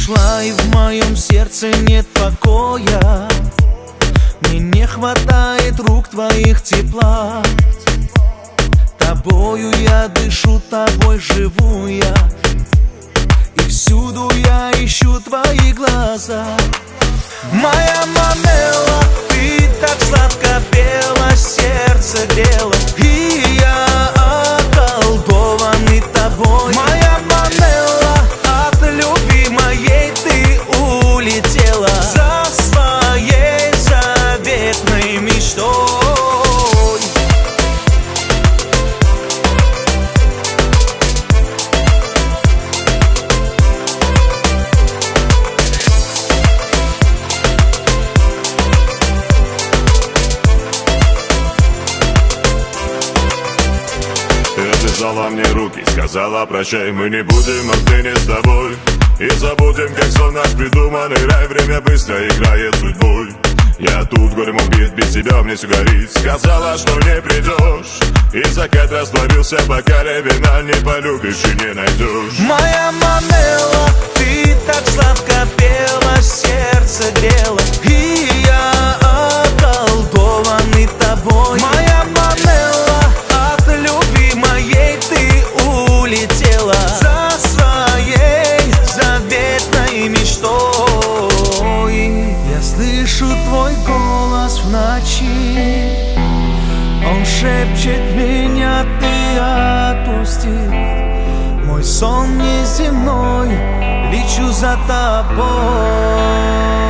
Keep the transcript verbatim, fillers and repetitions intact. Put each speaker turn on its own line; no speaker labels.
ушла, и в моем сердце нет покоя. Мне не хватает рук твоих тепла. Тобою я дышу, тобой живу я, и всюду я ищу твои глаза. Моя Манелла, ты так сладко пела, сердце грела, и я околдованный тобой. Моя Манелла, от любви моей ты улетела за своей заветной мечтой.
Связала мне руки, сказала прощай, мы не будем отныне с тобой. И забудем, как сон наш придуманный рай. Время быстро играет судьбой. Я тут горем убит, без тебя мне все горит. Сказала, что не придешь, и закат растворился, пока вина не полюбишь и не найдешь.
Моя Манелла, ты так сладко пела, сердце грела, и я околдованный тобой. Моя Манелла, от любви моей ты улетела за своей заветной мечтой. Я слышу твой голос в ночи, он шепчет меня, ты отпусти. Мой сон неземной, лечу за тобой.